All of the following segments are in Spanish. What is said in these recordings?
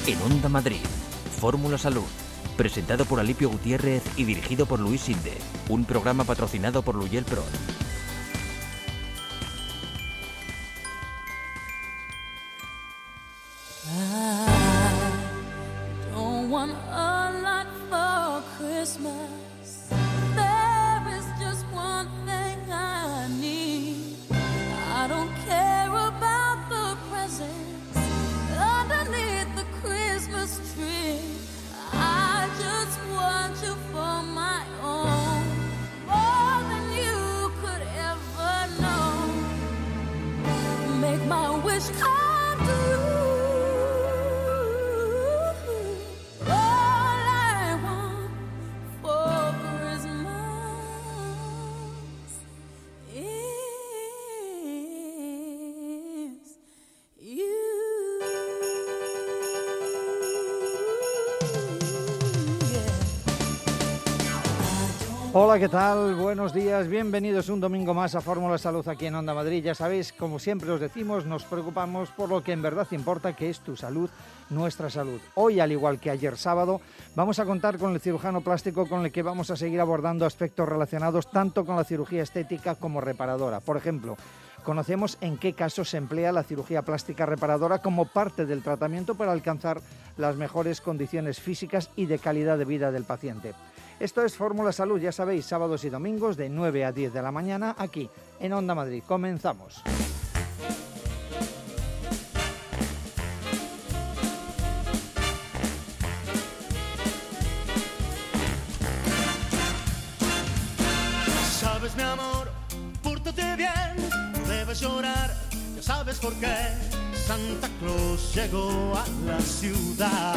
En Onda Madrid, Fórmula Salud, presentado por Alipio Gutiérrez y dirigido por Luis Sinde, un programa patrocinado por Luyel Pro. Hola, ¿qué tal? Buenos días, bienvenidos un domingo más a Fórmula Salud aquí en Onda Madrid. Ya sabéis, como siempre os decimos, nos preocupamos por lo que en verdad importa, que es tu salud, nuestra salud. Hoy, al igual que ayer sábado, vamos a contar con el cirujano plástico con el que vamos a seguir abordando aspectos relacionados tanto con la cirugía estética como reparadora. Por ejemplo, conocemos en qué casos se emplea la cirugía plástica reparadora como parte del tratamiento para alcanzar las mejores condiciones físicas y de calidad de vida del paciente. Esto es Fórmula Salud, ya sabéis, sábados y domingos de 9 a 10 de la mañana aquí en Onda Madrid. Comenzamos. Sabes, mi amor, pórtate bien, no debes llorar, ya sabes por qué. Santa Claus llegó a la ciudad.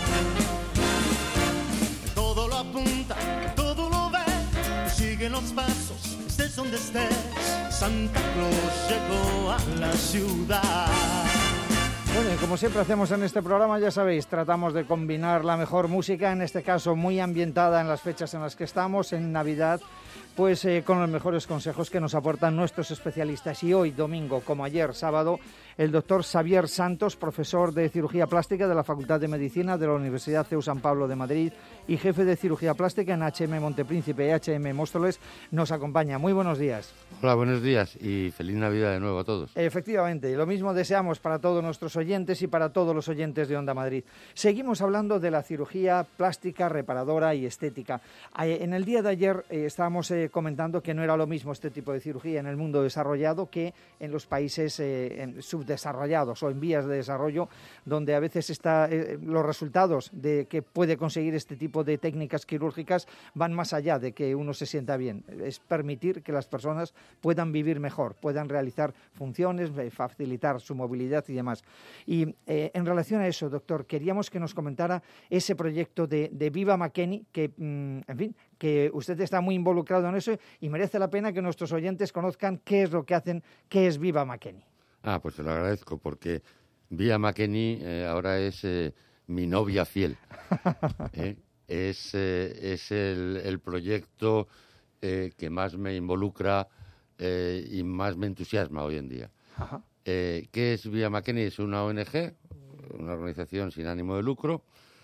Todo lo apunta, todo lo ve, sigue los pasos, estés donde estés. Santa Claus llegó a la ciudad. Bueno, y como siempre hacemos en este programa, ya sabéis, tratamos de combinar la mejor música, en este caso muy ambientada en las fechas en las que estamos, en Navidad, pues con los mejores consejos que nos aportan nuestros especialistas. Y hoy, domingo, como ayer, sábado, el doctor Xavier Santos, profesor de cirugía plástica de la Facultad de Medicina de la Universidad CEU San Pablo de Madrid y jefe de cirugía plástica en HM Montepríncipe y HM Móstoles, nos acompaña. Muy buenos días. Hola, buenos días y feliz Navidad de nuevo a todos. Efectivamente, y lo mismo deseamos para todos nuestros oyentes y para todos los oyentes de Onda Madrid. Seguimos hablando de la cirugía plástica, reparadora y estética. En el día de ayer estábamos comentando que no era lo mismo este tipo de cirugía en el mundo desarrollado que en los países subdesarrollados o en vías de desarrollo, donde a veces los resultados de que puede conseguir este tipo de técnicas quirúrgicas van más allá de que uno se sienta bien. Es permitir que las personas puedan vivir mejor, puedan realizar funciones, facilitar su movilidad y demás. Y en relación a eso, doctor, queríamos que nos comentara ese proyecto de Viva McKinney, que, en fin, que usted está muy involucrado en eso y merece la pena que nuestros oyentes conozcan qué es lo que hacen, qué es Viva McKinney. Pues te lo agradezco, porque Viva McKinney ahora es mi novia fiel. Es el proyecto que más me involucra y más me entusiasma hoy en día. Ajá. ¿Qué es Viva McKinney? Es una ONG, una organización sin ánimo de lucro,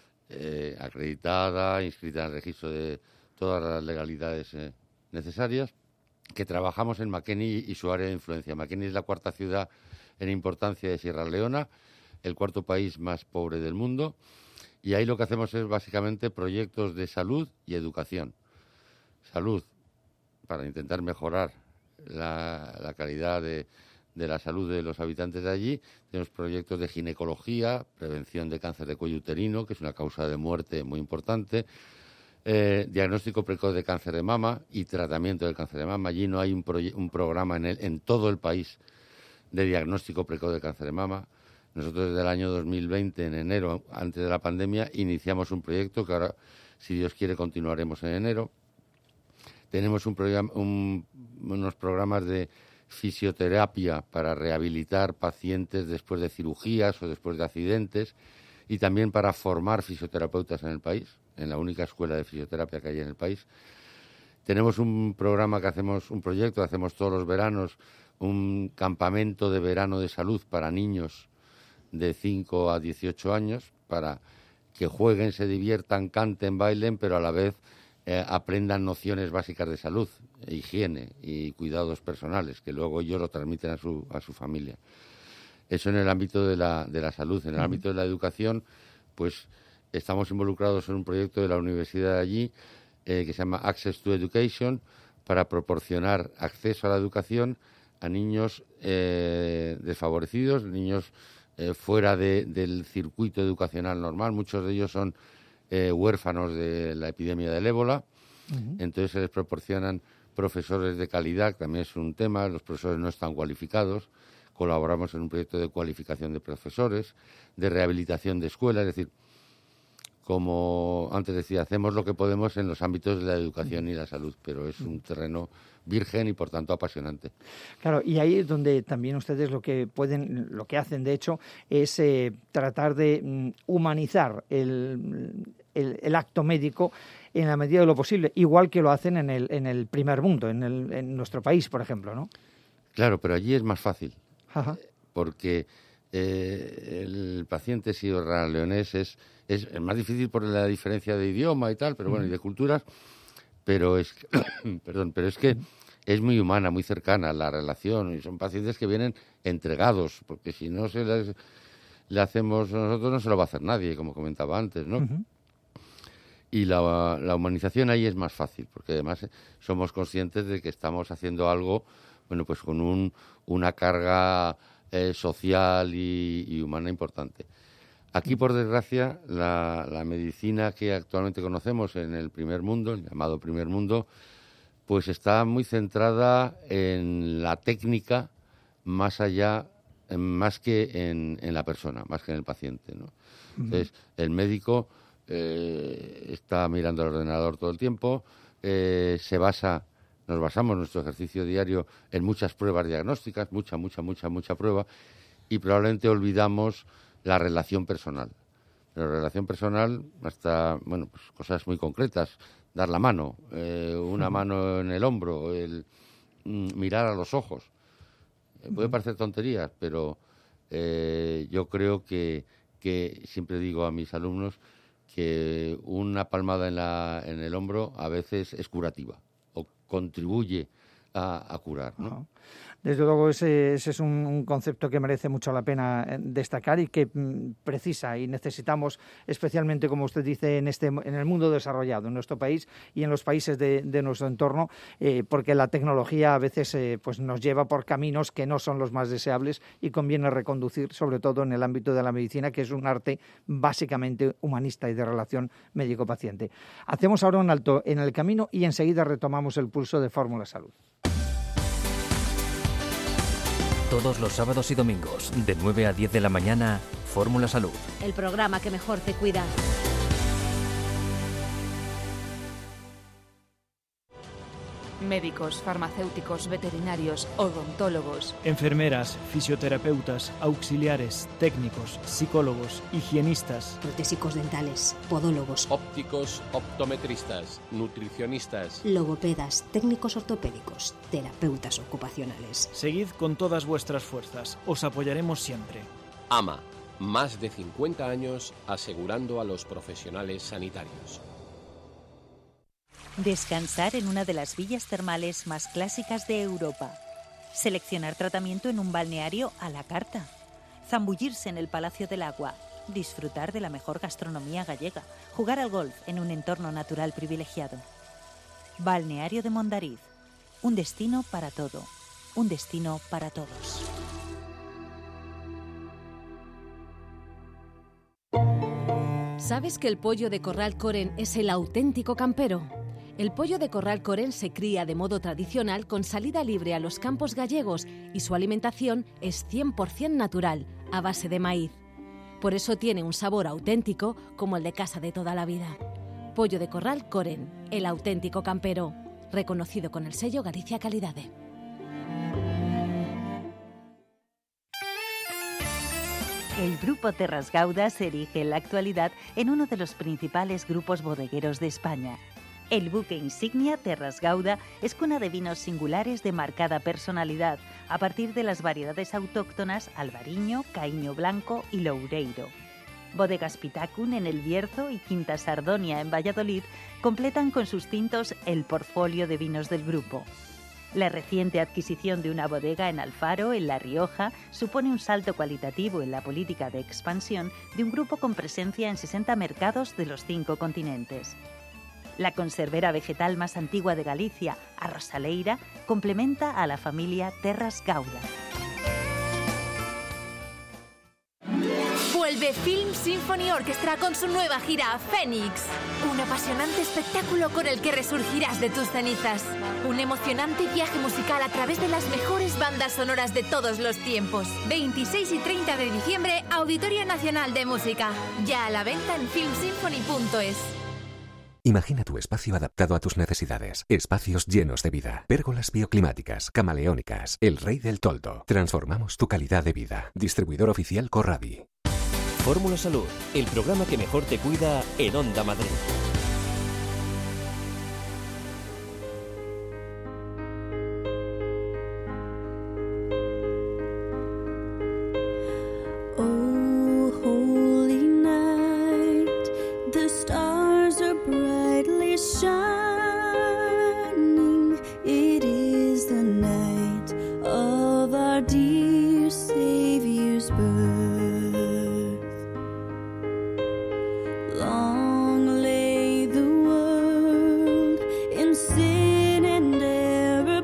acreditada, inscrita en el registro de todas las legalidades necesarias, que trabajamos en McKinney y su área de influencia. McKinney es la cuarta ciudad en importancia de Sierra Leona, el cuarto país más pobre del mundo, y ahí lo que hacemos es básicamente proyectos de salud y educación. Salud, para intentar mejorar la calidad de la salud de los habitantes de allí. Tenemos proyectos de ginecología, prevención de cáncer de cuello uterino, que es una causa de muerte muy importante, diagnóstico precoz de cáncer de mama y tratamiento del cáncer de mama. Allí no hay un programa en todo el país de diagnóstico precoz de cáncer de mama. Nosotros desde el año 2020, en enero, antes de la pandemia, iniciamos un proyecto que ahora, si Dios quiere, continuaremos en enero. Tenemos unos programas de fisioterapia para rehabilitar pacientes después de cirugías o después de accidentes y también para formar fisioterapeutas en el país, en la única escuela de fisioterapia que hay en el país. Tenemos un programa que hacemos, un proyecto que hacemos todos los veranos, un campamento de verano de salud para niños de 5 a 18 años para que jueguen, se diviertan, canten, bailen, pero a la vez aprendan nociones básicas de salud, higiene y cuidados personales, que luego ellos lo transmiten a su familia. Eso en el ámbito de la salud. En el ámbito de la educación, pues estamos involucrados en un proyecto de la universidad de allí que se llama Access to Education, para proporcionar acceso a la educación a niños desfavorecidos, niños fuera del circuito educacional normal. Muchos de ellos son huérfanos de la epidemia del ébola. Entonces se les proporcionan profesores de calidad, que también es un tema. Los profesores no están cualificados. Colaboramos en un proyecto de cualificación de profesores, de rehabilitación de escuelas. Es decir, como antes decía, hacemos lo que podemos en los ámbitos de la educación y la salud, pero es un terreno virgen y, por tanto, apasionante. Claro, y ahí es donde también ustedes lo que hacen, de hecho, es tratar de humanizar el acto médico en la medida de lo posible, igual que lo hacen en el primer mundo, en nuestro país, por ejemplo, ¿no? Claro, pero allí es más fácil. Ajá. Porque el paciente sierraleonés es más difícil por la diferencia de idioma y tal, pero bueno, y de culturas, pero es que es muy humana, muy cercana la relación, y son pacientes que vienen entregados, porque si no le hacemos nosotros, no se lo va a hacer nadie, como comentaba antes, ¿no? Y la humanización ahí es más fácil, porque además somos conscientes de que estamos haciendo algo, bueno, pues con una carga social y humana importante. Aquí, por desgracia, la medicina que actualmente conocemos en el primer mundo, el llamado primer mundo, pues está muy centrada en la técnica más que en la persona, más que en el paciente, ¿no? Entonces, el médico está mirando el ordenador todo el tiempo, nos basamos en nuestro ejercicio diario en muchas pruebas diagnósticas, mucha prueba, y probablemente olvidamos la relación personal. Pero la relación personal hasta, bueno, pues cosas muy concretas, dar la mano, una mano en el hombro, el mirar a los ojos. Puede parecer tonterías, pero yo creo que siempre digo a mis alumnos que una palmada en el hombro a veces es curativa o contribuye a curar, ¿no? Desde luego ese es un concepto que merece mucho la pena destacar y que precisa y necesitamos, especialmente, como usted dice, en el mundo desarrollado, en nuestro país y en los países de nuestro entorno, porque la tecnología a veces pues nos lleva por caminos que no son los más deseables y conviene reconducir, sobre todo en el ámbito de la medicina, que es un arte básicamente humanista y de relación médico-paciente. Hacemos ahora un alto en el camino y enseguida retomamos el pulso de Fórmula Salud. Todos los sábados y domingos, de 9 a 10 de la mañana, Fórmula Salud. El programa que mejor te cuida. Médicos, farmacéuticos, veterinarios, odontólogos, enfermeras, fisioterapeutas, auxiliares, técnicos, psicólogos, higienistas, protésicos dentales, podólogos, ópticos, optometristas, nutricionistas, logopedas, técnicos ortopédicos, terapeutas ocupacionales. Seguid con todas vuestras fuerzas, os apoyaremos siempre. AMA, más de 50 años asegurando a los profesionales sanitarios. Descansar en una de las villas termales más clásicas de Europa. Seleccionar tratamiento en un balneario a la carta. Zambullirse en el Palacio del Agua. Disfrutar de la mejor gastronomía gallega. Jugar al golf en un entorno natural privilegiado. Balneario de Mondariz. Un destino para todo. Un destino para todos. ¿Sabes que el pollo de Corral Coren es el auténtico campero? El pollo de Corral Coren se cría de modo tradicional con salida libre a los campos gallegos y su alimentación es 100% natural, a base de maíz. Por eso tiene un sabor auténtico como el de casa de toda la vida. Pollo de Corral Coren, el auténtico campero, reconocido con el sello Galicia Calidade. El Grupo Terras Gauda se erige en la actualidad en uno de los principales grupos bodegueros de España. El buque insignia Terras Gauda es cuna de vinos singulares de marcada personalidad, a partir de las variedades autóctonas Albariño, Caíño Blanco y Loureiro. Bodegas Pitacun en El Bierzo y Quinta Sardonia en Valladolid completan con sus tintos el portfolio de vinos del grupo. La reciente adquisición de una bodega en Alfaro, en La Rioja, supone un salto cualitativo en la política de expansión de un grupo con presencia en 60 mercados de los 5 continentes. La conservera vegetal más antigua de Galicia, Arrosaleira, complementa a la familia Terras Gauda. Vuelve Film Symphony Orchestra con su nueva gira Fénix. Un apasionante espectáculo con el que resurgirás de tus cenizas. Un emocionante viaje musical a través de las mejores bandas sonoras de todos los tiempos. 26 y 30 de diciembre, Auditorio Nacional de Música. Ya a la venta en filmsymphony.es. Imagina tu espacio adaptado a tus necesidades. Espacios llenos de vida. Pérgolas bioclimáticas, camaleónicas. El Rey del Toldo. Transformamos tu calidad de vida. Distribuidor oficial Corradi. Fórmula Salud, el programa que mejor te cuida en Onda Madrid. Oh, holy night, the stars are brightly shining. It is the night of our dear Savior's birth. Long lay the world in sin and error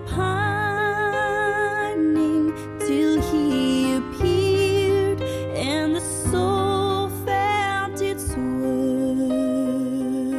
pining, till he appeared and the soul felt its worth.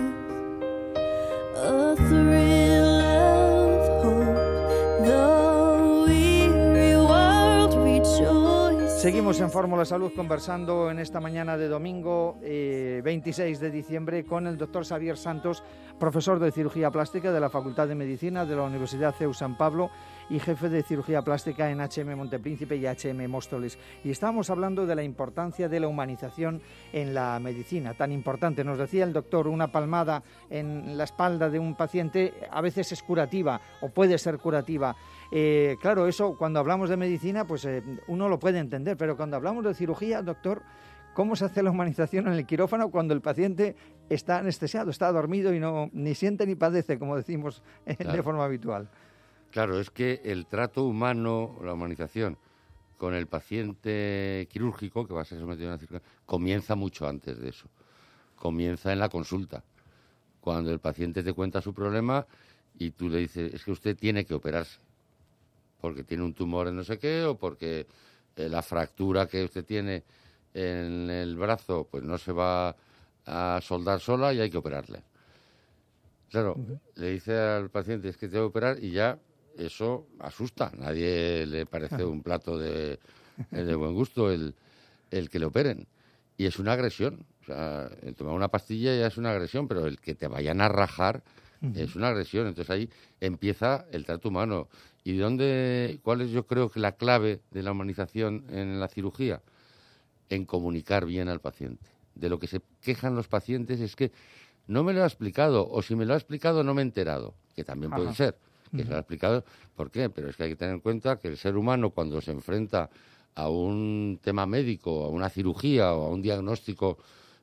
A thrill of hope, the weary world rejoiced. Seguimos en Fórmula Salud conversando en esta mañana de domingo 26 de diciembre con el doctor Xavier Santos, profesor de cirugía plástica de la Facultad de Medicina de la Universidad CEU San Pablo y jefe de cirugía plástica en HM Montepríncipe y HM Móstoles. Y estábamos hablando de la importancia de la humanización en la medicina, tan importante. Nos decía el doctor, una palmada en la espalda de un paciente a veces es curativa o puede ser curativa. Claro, eso cuando hablamos de medicina, pues uno lo puede entender, pero cuando hablamos de cirugía, doctor, ¿cómo se hace la humanización en el quirófano cuando el paciente está anestesiado, está dormido y no ni siente ni padece, como decimos de forma habitual? Claro, es que el trato humano, la humanización con el paciente quirúrgico que va a ser sometido a una cirugía, comienza mucho antes de eso. Comienza en la consulta, cuando el paciente te cuenta su problema y tú le dices, es que usted tiene que operarse, porque tiene un tumor en no sé qué, o porque la fractura que usted tiene en el brazo pues no se va a soldar sola y hay que operarle. Claro, le dice al paciente, es que te voy a operar, y ya eso asusta. Nadie le parece un plato de buen gusto el que le operen. Y es una agresión. O sea, el tomar una pastilla ya es una agresión, pero el que te vayan a rajar es una agresión. Entonces ahí empieza el trato humano. ¿Y cuál es, yo creo, que la clave de la humanización en la cirugía? En comunicar bien al paciente. De lo que se quejan los pacientes es que no me lo ha explicado, o si me lo ha explicado no me he enterado, que también puede ser, que se lo ha explicado. ¿Por qué? Pero es que hay que tener en cuenta que el ser humano, cuando se enfrenta a un tema médico, a una cirugía o a un diagnóstico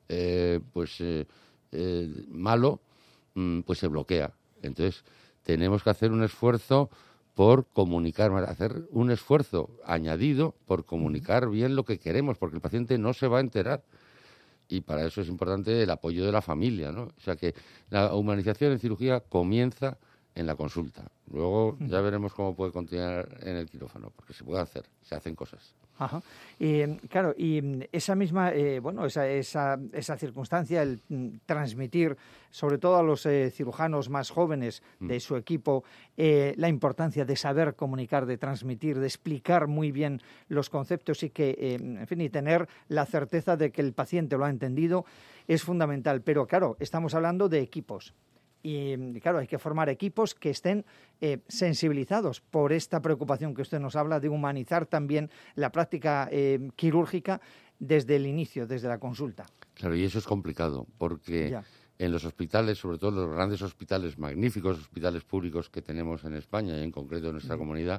malo, pues se bloquea. Entonces tenemos que hacer un esfuerzo por comunicar, hacer un esfuerzo añadido por comunicar bien lo que queremos, porque el paciente no se va a enterar. Y para eso es importante el apoyo de la familia, ¿no? O sea que la humanización en cirugía comienza en la consulta. Luego ya veremos cómo puede continuar en el quirófano, porque se puede hacer, se hacen cosas. Ajá. Claro, y esa misma, esa circunstancia, el transmitir, sobre todo a los cirujanos más jóvenes de su equipo, la importancia de saber comunicar, de transmitir, de explicar muy bien los conceptos y que, en fin, y tener la certeza de que el paciente lo ha entendido, es fundamental. Pero claro, estamos hablando de equipos. Y claro, hay que formar equipos que estén sensibilizados por esta preocupación que usted nos habla de humanizar también la práctica quirúrgica desde el inicio, desde la consulta. Claro, y eso es complicado, porque en los hospitales, sobre todo los grandes hospitales, magníficos hospitales públicos que tenemos en España y en concreto en nuestra comunidad,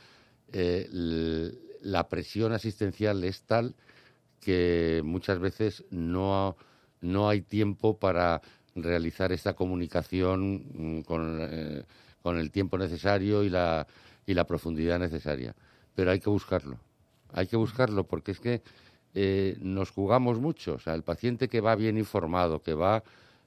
la presión asistencial es tal que muchas veces no hay tiempo para realizar esta comunicación con el tiempo necesario y la profundidad necesaria. Pero hay que buscarlo porque es que nos jugamos mucho. O sea, el paciente que va bien informado, que va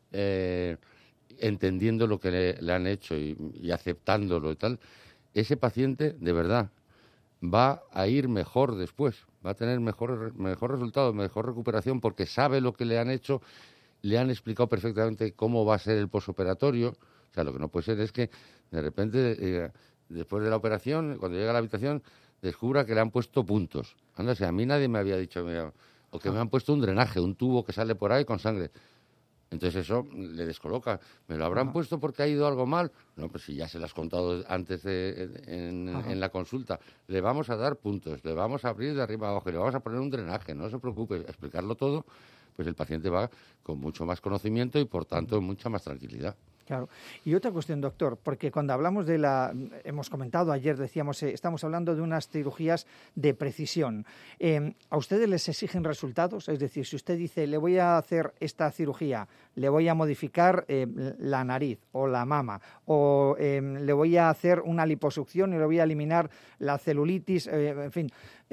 entendiendo lo que le han hecho y aceptándolo y tal, ese paciente, de verdad, va a ir mejor después, va a tener mejor resultado, mejor recuperación, porque sabe lo que le han hecho, le han explicado perfectamente cómo va a ser el posoperatorio. O sea, lo que no puede ser es que de repente, después de la operación, cuando llega a la habitación, descubra que le han puesto puntos. Ándase, a mí nadie me había dicho, mira, o que me han puesto un drenaje, un tubo que sale por ahí con sangre. Entonces eso le descoloca. ¿Me lo habrán puesto porque ha ido algo mal? No, pues si ya se lo has contado antes en la consulta. Le vamos a dar puntos, le vamos a abrir de arriba a abajo, le vamos a poner un drenaje, no se preocupe, explicarlo todo, pues el paciente va con mucho más conocimiento y por tanto mucha más tranquilidad. Claro. Y otra cuestión, doctor, porque cuando hablamos hemos comentado ayer, decíamos, estamos hablando de unas cirugías de precisión. ¿A ustedes les exigen resultados? Es decir, si usted dice, le voy a hacer esta cirugía, le voy a modificar la nariz o la mama, o le voy a hacer una liposucción y le voy a eliminar la celulitis, en fin,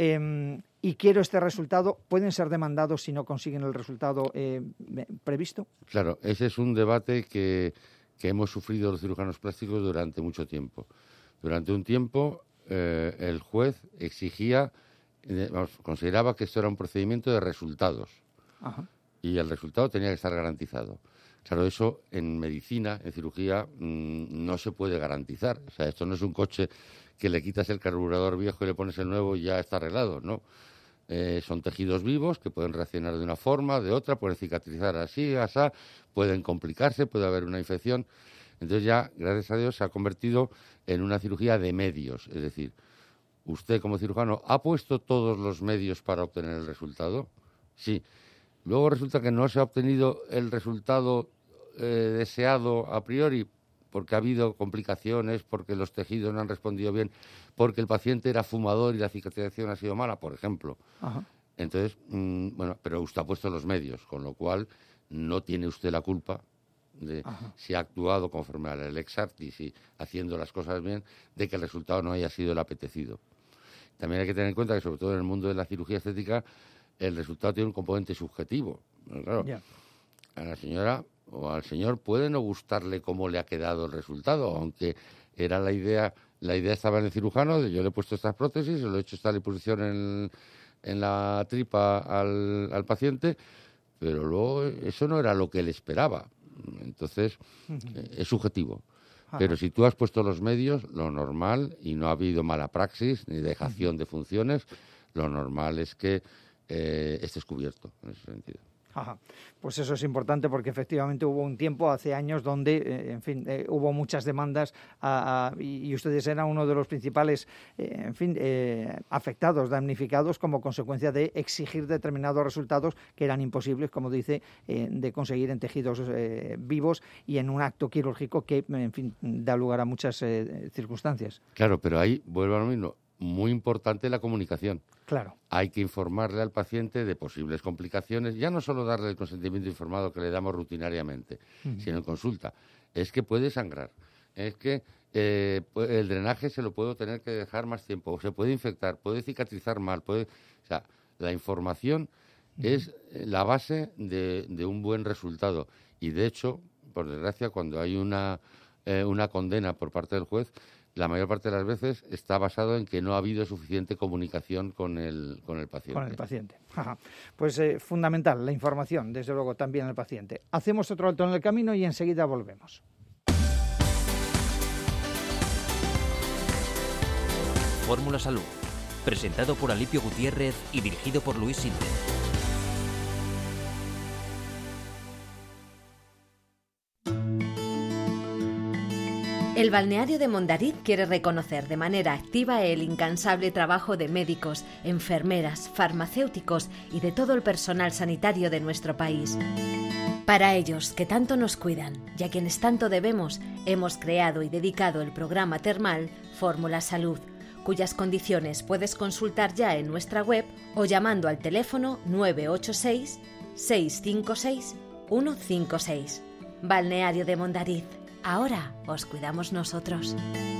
y quiero este resultado, ¿pueden ser demandados si no consiguen el resultado previsto? Claro, ese es un debate que hemos sufrido los cirujanos plásticos durante mucho tiempo. Durante un tiempo el juez consideraba que esto era un procedimiento de resultados. Ajá. Y el resultado tenía que estar garantizado. Claro, eso en medicina, en cirugía, no se puede garantizar. O sea, esto no es un coche que le quitas el carburador viejo y le pones el nuevo y ya está arreglado, ¿no? Son tejidos vivos que pueden reaccionar de una forma, de otra, pueden cicatrizar así, asá, pueden complicarse, puede haber una infección. Entonces ya, gracias a Dios, se ha convertido en una cirugía de medios. Es decir, usted como cirujano ha puesto todos los medios para obtener el resultado. Sí. Luego resulta que no se ha obtenido el resultado deseado a priori porque ha habido complicaciones, porque los tejidos no han respondido bien, porque el paciente era fumador y la cicatrización ha sido mala, por ejemplo. Ajá. Entonces, bueno, pero usted ha puesto los medios, con lo cual no tiene usted la culpa de si ha actuado conforme a la lex artis y haciendo las cosas bien, de que el resultado no haya sido el apetecido. También hay que tener en cuenta que, sobre todo en el mundo de la cirugía estética, el resultado tiene un componente subjetivo. Claro, a la señora o al señor puede no gustarle cómo le ha quedado el resultado, aunque era la idea estaba en el cirujano, yo le he puesto estas prótesis, le he hecho esta liposucción en la tripa al paciente, pero luego eso no era lo que él esperaba. Entonces, es subjetivo. Pero si tú has puesto los medios, lo normal, y no ha habido mala praxis ni dejación de funciones, lo normal es que estés cubierto en ese sentido. Ajá. Pues eso es importante porque efectivamente hubo un tiempo, hace años, donde, hubo muchas demandas y ustedes eran uno de los principales, afectados, damnificados como consecuencia de exigir determinados resultados que eran imposibles, como dice, de conseguir en tejidos vivos y en un acto quirúrgico que, da lugar a muchas circunstancias. Claro, pero ahí vuelvo a lo mismo. Muy importante la comunicación. Claro. Hay que informarle al paciente de posibles complicaciones, ya no solo darle el consentimiento informado que le damos rutinariamente, sino en consulta. Es que puede sangrar, es que el drenaje se lo puedo tener que dejar más tiempo, se puede infectar, puede cicatrizar mal, o sea, la información es la base de un buen resultado. Y de hecho, por desgracia, cuando hay una condena por parte del juez, la mayor parte de las veces está basado en que no ha habido suficiente comunicación con el paciente. Con el paciente. Ajá. Pues fundamental la información, desde luego, también al paciente. Hacemos otro alto en el camino y enseguida volvemos. Fórmula Salud, presentado por Alipio Gutiérrez y dirigido por Luis Sinde. El balneario de Mondariz quiere reconocer de manera activa el incansable trabajo de médicos, enfermeras, farmacéuticos y de todo el personal sanitario de nuestro país. Para ellos, que tanto nos cuidan y a quienes tanto debemos, hemos creado y dedicado el programa termal Fórmula Salud, cuyas condiciones puedes consultar ya en nuestra web o llamando al teléfono 986 656 156. Balneario de Mondariz. Ahora os cuidamos nosotros.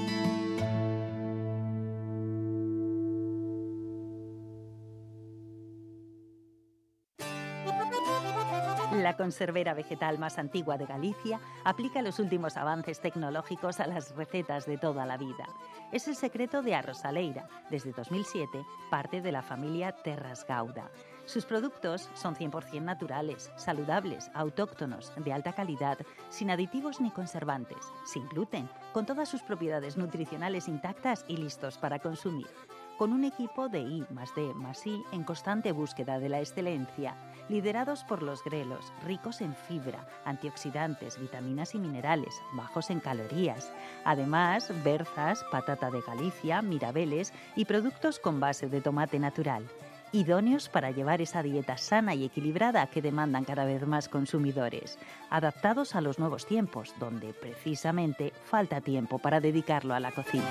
La conservera vegetal más antigua de Galicia aplica los últimos avances tecnológicos a las recetas de toda la vida. Es el secreto de Arrosaleira, desde 2007, parte de la familia Terras Gauda. Sus productos son 100% naturales, saludables, autóctonos, de alta calidad, sin aditivos ni conservantes, sin gluten, con todas sus propiedades nutricionales intactas y listos para consumir. Con un equipo de I+D+I en constante búsqueda de la excelencia, liderados por los grelos, ricos en fibra, antioxidantes, vitaminas y minerales, bajos en calorías. Además, berzas, patata de Galicia, mirabeles y productos con base de tomate natural. Idóneos para llevar esa dieta sana y equilibrada que demandan cada vez más consumidores. Adaptados a los nuevos tiempos, donde precisamente falta tiempo para dedicarlo a la cocina.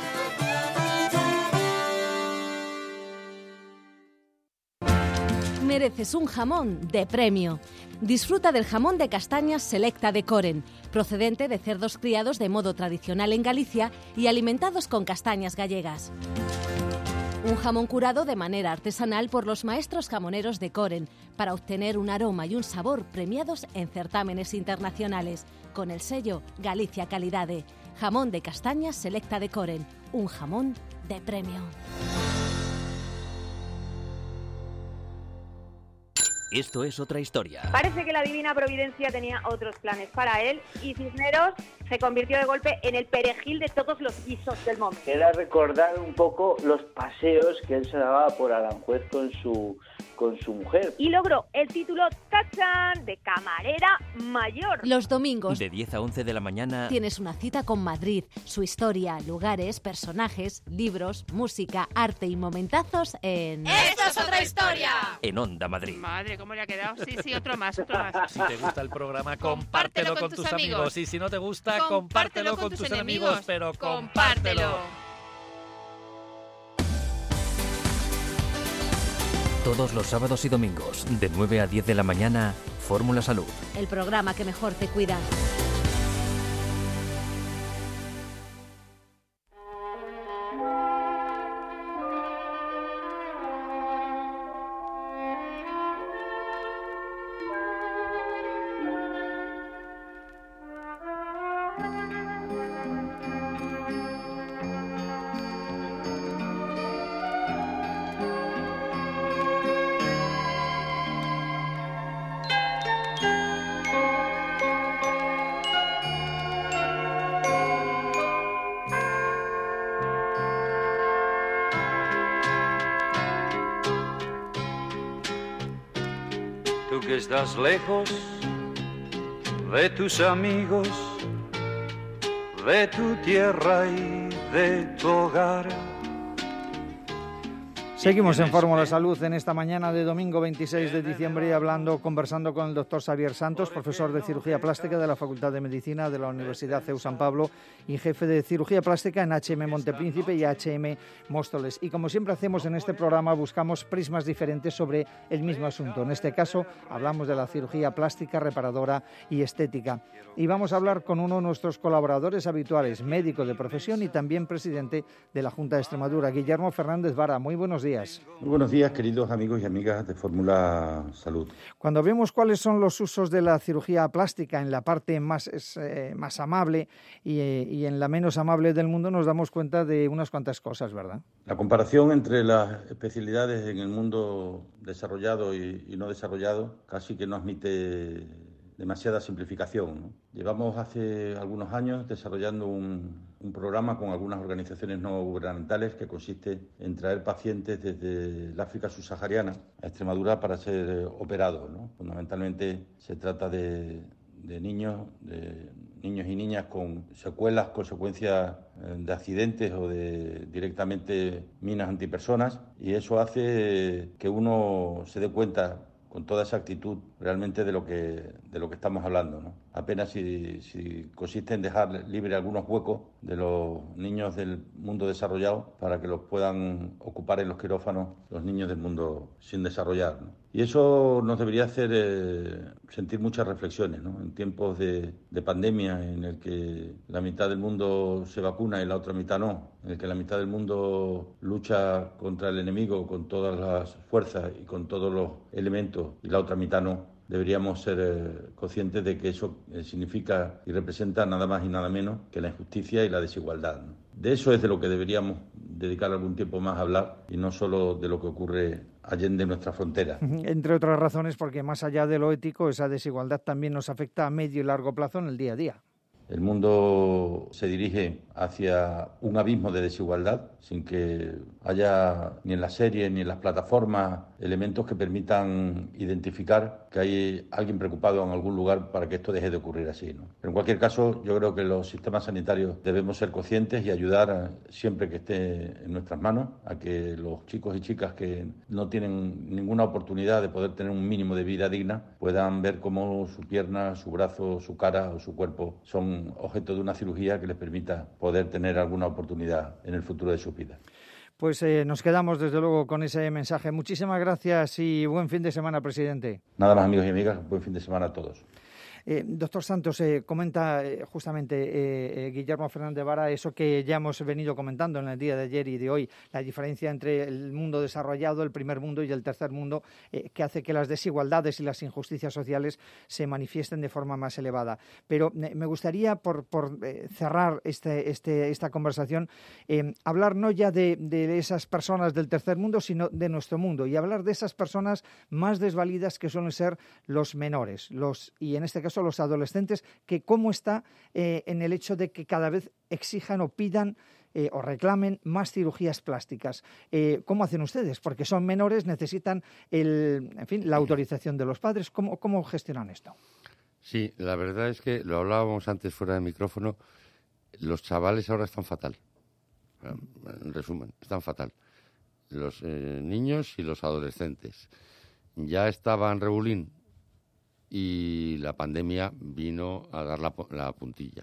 Mereces un jamón de premio. Disfruta del jamón de castañas Selecta de Coren, procedente de cerdos criados de modo tradicional en Galicia y alimentados con castañas gallegas. Un jamón curado de manera artesanal por los maestros jamoneros de Coren para obtener un aroma y un sabor premiados en certámenes internacionales, con el sello Galicia Calidade. Jamón de castañas Selecta de Coren, un jamón de premio. Esto es otra historia. Parece que la divina providencia tenía otros planes para él y Cisneros se convirtió de golpe en el perejil de todos los guisos del momento. Era recordar un poco los paseos que él se daba por Aranjuez con su mujer. Y logró el título ¡tachán! De camarera mayor. Los domingos de 10 a 11 de la mañana tienes una cita con Madrid, su historia, lugares, personajes, libros, música, arte y momentazos en... ¡Esto es otra historia! En Onda Madrid. Madre, ¿cómo le ha quedado? Sí, otro más. Si te gusta el programa, compártelo con tus amigos. Y si no te gusta, compártelo con tus enemigos, pero compártelo. Todos los sábados y domingos, de 9 a 10 de la mañana, Fórmula Salud. El programa que mejor te cuida. Tú que estás lejos de tus amigos, de tu tierra y de tu hogar. Seguimos en Fórmula Salud en esta mañana de domingo 26 de diciembre conversando con el doctor Xavier Santos, profesor de cirugía plástica de la Facultad de Medicina de la Universidad CEU San Pablo y jefe de cirugía plástica en HM Montepríncipe y HM Móstoles. Y como siempre hacemos en este programa, buscamos prismas diferentes sobre el mismo asunto. En este caso, hablamos de la cirugía plástica, reparadora y estética. Y vamos a hablar con uno de nuestros colaboradores habituales, médico de profesión y también presidente de la Junta de Extremadura, Guillermo Fernández Vara. Muy buenos días. Muy buenos días, queridos amigos y amigas de Fórmula Salud. Cuando vemos cuáles son los usos de la cirugía plástica en la parte más amable y en la menos amable del mundo, nos damos cuenta de unas cuantas cosas, ¿verdad? La comparación entre las especialidades en el mundo desarrollado y no desarrollado casi que no admite demasiada simplificación, ¿no? Llevamos hace algunos años desarrollando un programa con algunas organizaciones no gubernamentales que consiste en traer pacientes desde el África subsahariana a Extremadura para ser operados, ¿no? Fundamentalmente se trata de niños y niñas con secuelas, consecuencias de accidentes o de directamente minas antipersonas, y eso hace que uno se dé cuenta con toda esa actitud realmente de lo que estamos hablando, ¿no? Apenas si consiste en dejar libre algunos huecos de los niños del mundo desarrollado para que los puedan ocupar en los quirófanos los niños del mundo sin desarrollar, ¿no? Y eso nos debería hacer sentir muchas reflexiones, ¿no? En tiempos de pandemia en el que la mitad del mundo se vacuna y la otra mitad no, en el que la mitad del mundo lucha contra el enemigo con todas las fuerzas y con todos los elementos y la otra mitad no. Deberíamos ser conscientes de que eso significa y representa nada más y nada menos que la injusticia y la desigualdad, ¿no? De eso es de lo que deberíamos dedicar algún tiempo más a hablar y no solo de lo que ocurre allende nuestra frontera. Entre otras razones porque más allá de lo ético, esa desigualdad también nos afecta a medio y largo plazo en el día a día. El mundo se dirige hacia un abismo de desigualdad sin que haya ni en las series ni en las plataformas elementos que permitan identificar que hay alguien preocupado en algún lugar para que esto deje de ocurrir así, ¿no? Pero en cualquier caso, yo creo que los sistemas sanitarios debemos ser conscientes y ayudar siempre que esté en nuestras manos a que los chicos y chicas que no tienen ninguna oportunidad de poder tener un mínimo de vida digna puedan ver cómo su pierna, su brazo, su cara o su cuerpo son objeto de una cirugía que les permita poder tener alguna oportunidad en el futuro de su vida. Pues nos quedamos desde luego con ese mensaje. Muchísimas gracias y buen fin de semana, presidente. Nada más, amigos y amigas, buen fin de semana a todos. Doctor Santos, comenta justamente Guillermo Fernández Vara eso que ya hemos venido comentando en el día de ayer y de hoy, la diferencia entre el mundo desarrollado, el primer mundo y el tercer mundo, que hace que las desigualdades y las injusticias sociales se manifiesten de forma más elevada. Pero me gustaría, por cerrar esta conversación, hablar no ya de esas personas del tercer mundo, sino de nuestro mundo, y hablar de esas personas más desvalidas que suelen ser los menores, y en este caso los adolescentes, que cómo está en el hecho de que cada vez exijan o pidan o reclamen más cirugías plásticas. ¿Cómo hacen ustedes? Porque son menores, necesitan la autorización de los padres. ¿Cómo gestionan esto? Sí, la verdad es que lo hablábamos antes fuera de micrófono, los chavales ahora están fatal. En resumen, están fatal. Los niños y los adolescentes ya estaban rebulín y la pandemia vino a dar la puntilla.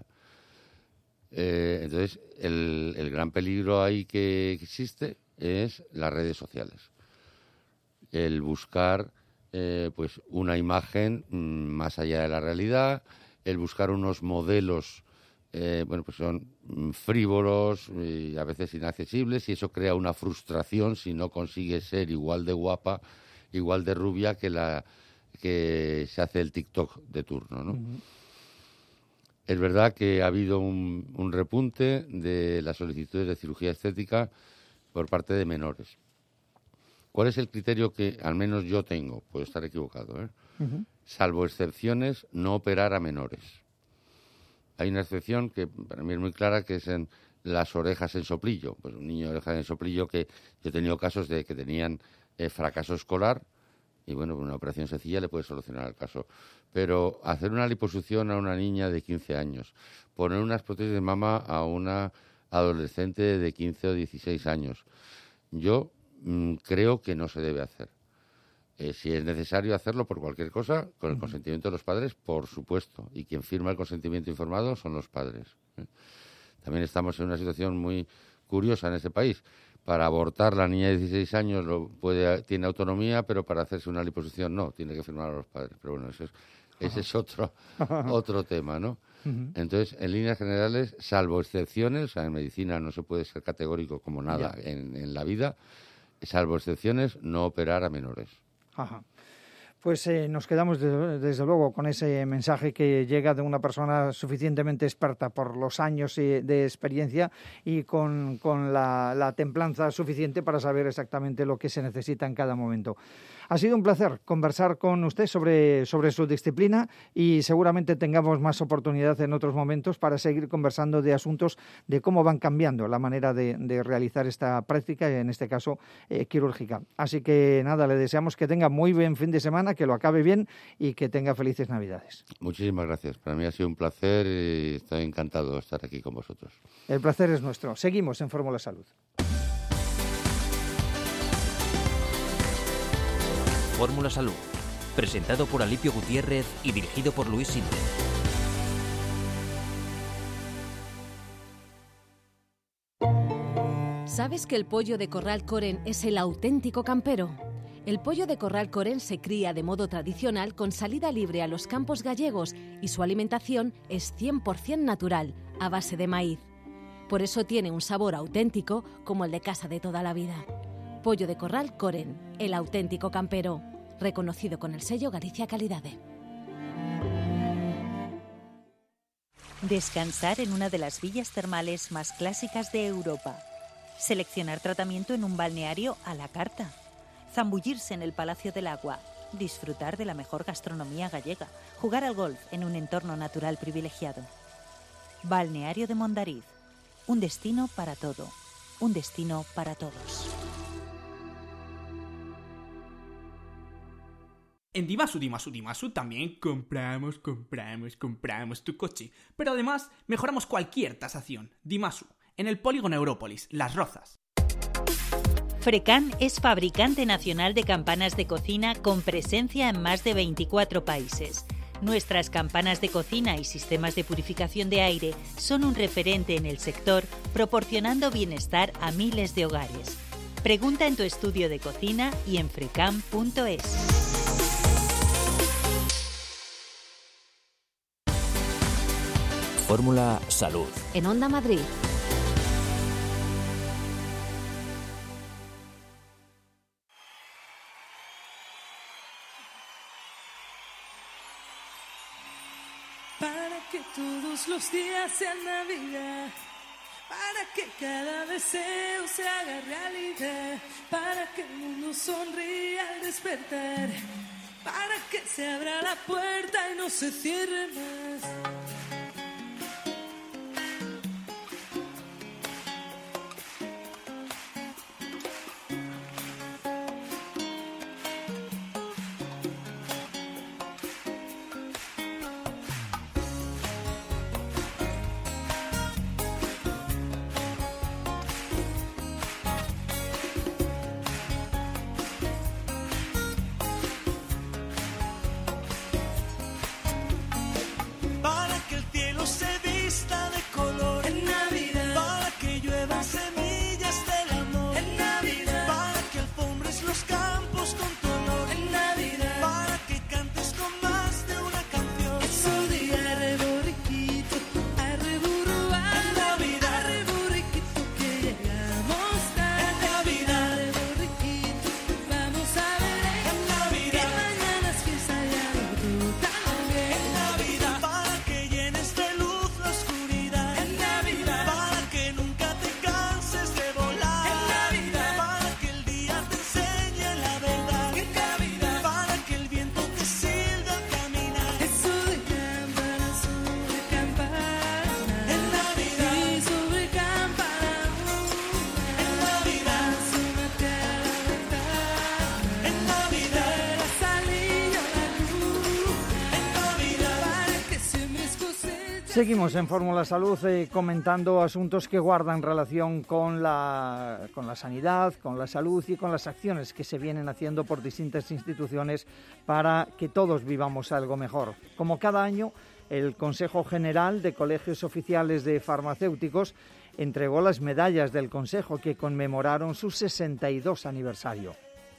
Entonces, el gran peligro ahí que existe es las redes sociales. El buscar pues una imagen más allá de la realidad, el buscar unos modelos pues son frívolos y a veces inaccesibles, y eso crea una frustración si no consigue ser igual de guapa, igual de rubia que se hace el TikTok de turno, ¿no? Uh-huh. Es verdad que ha habido un repunte de las solicitudes de cirugía estética por parte de menores. ¿Cuál es el criterio que al menos yo tengo? Puedo estar equivocado, ¿eh? Uh-huh. Salvo excepciones, no operar a menores. Hay una excepción que para mí es muy clara, que es en las orejas en soplillo. Pues un niño de orejas en soplillo que yo he tenido casos de que tenían fracaso escolar, y bueno, una operación sencilla le puede solucionar el caso. Pero hacer una liposucción a una niña de 15 años, poner unas prótesis de mama a una adolescente de 15 o 16 años, yo creo que no se debe hacer. Si es necesario hacerlo por cualquier cosa, con el consentimiento de los padres, por supuesto. Y quien firma el consentimiento informado son los padres. También estamos en una situación muy curiosa en este país. Para abortar, la niña de 16 años tiene autonomía, pero para hacerse una liposucción no, tiene que firmar a los padres. Pero bueno, ese es otro tema, ¿no? Uh-huh. Entonces, en líneas generales, salvo excepciones, o sea, en medicina no se puede ser categórico como nada en la vida, salvo excepciones, no operar a menores. Ajá. Pues nos quedamos desde luego con ese mensaje que llega de una persona suficientemente experta por los años de experiencia y con la templanza suficiente para saber exactamente lo que se necesita en cada momento. Ha sido un placer conversar con usted sobre su disciplina y seguramente tengamos más oportunidad en otros momentos para seguir conversando de asuntos de cómo van cambiando la manera de realizar esta práctica, en este caso quirúrgica. Así que nada, le deseamos que tenga muy buen fin de semana, que lo acabe bien y que tenga felices Navidades. Muchísimas gracias. Para mí ha sido un placer y estoy encantado de estar aquí con vosotros. El placer es nuestro. Seguimos en Fórmula Salud. Fórmula Salud, presentado por Alipio Gutiérrez y dirigido por Luis Sinde. ¿Sabes que el pollo de corral Coren es el auténtico campero? El pollo de corral Coren se cría de modo tradicional con salida libre a los campos gallegos y su alimentación es 100% natural, a base de maíz. Por eso tiene un sabor auténtico como el de casa de toda la vida. Pollo de corral Coren, el auténtico campero, reconocido con el sello Galicia Calidade. Descansar en una de las villas termales más clásicas de Europa. Seleccionar tratamiento en un balneario a la carta. Zambullirse en el Palacio del Agua. Disfrutar de la mejor gastronomía gallega. Jugar al golf en un entorno natural privilegiado. Balneario de Mondariz. Un destino para todo. Un destino para todos. En Dimasu también compramos tu coche. Pero además mejoramos cualquier tasación. Dimasu, en el Polígono Európolis, Las Rozas. Frecan es fabricante nacional de campanas de cocina con presencia en más de 24 países. Nuestras campanas de cocina y sistemas de purificación de aire son un referente en el sector, proporcionando bienestar a miles de hogares. Pregunta en tu estudio de cocina y en frecan.es. Fórmula Salud. En Onda Madrid. Para que todos los días sean Navidad, para que cada deseo se haga realidad, para que el mundo sonría al despertar, para que se abra la puerta y no se cierre más. Seguimos en Fórmula Salud comentando asuntos que guardan relación con la sanidad, con la salud y con las acciones que se vienen haciendo por distintas instituciones para que todos vivamos algo mejor. Como cada año, el Consejo General de Colegios Oficiales de Farmacéuticos entregó las medallas del Consejo que conmemoraron su 62 aniversario.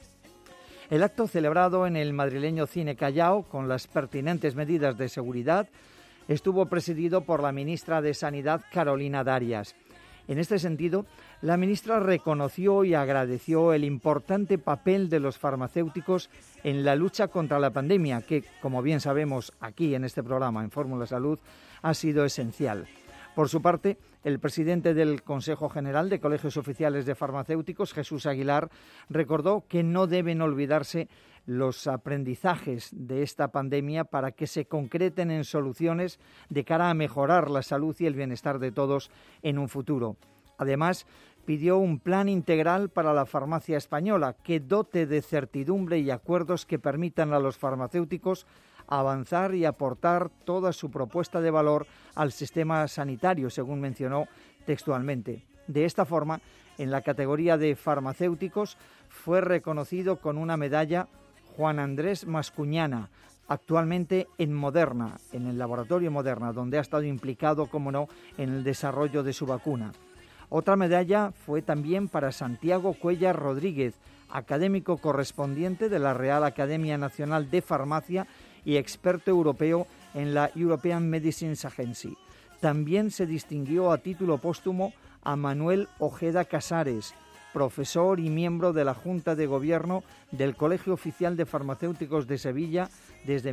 El acto, celebrado en el madrileño Cine Callao con las pertinentes medidas de seguridad, estuvo presidido por la ministra de Sanidad, Carolina Darias. En este sentido, la ministra reconoció y agradeció el importante papel de los farmacéuticos en la lucha contra la pandemia, que, como bien sabemos aquí en este programa, en Fórmula Salud, ha sido esencial. Por su parte, el presidente del Consejo General de Colegios Oficiales de Farmacéuticos, Jesús Aguilar, recordó que no deben olvidarse los aprendizajes de esta pandemia para que se concreten en soluciones de cara a mejorar la salud y el bienestar de todos en un futuro. Además, pidió un plan integral para la farmacia española que dote de certidumbre y acuerdos que permitan a los farmacéuticos avanzar y aportar toda su propuesta de valor al sistema sanitario, según mencionó textualmente. De esta forma, en la categoría de farmacéuticos fue reconocido con una medalla Juan Andrés Mascuñana, actualmente en Moderna, en el laboratorio Moderna, donde ha estado implicado, como no, en el desarrollo de su vacuna. Otra medalla fue también para Santiago Cuellar Rodríguez, académico correspondiente de la Real Academia Nacional de Farmacia y experto europeo en la European Medicines Agency. También se distinguió a título póstumo a Manuel Ojeda Casares, profesor y miembro de la Junta de Gobierno del Colegio Oficial de Farmacéuticos de Sevilla desde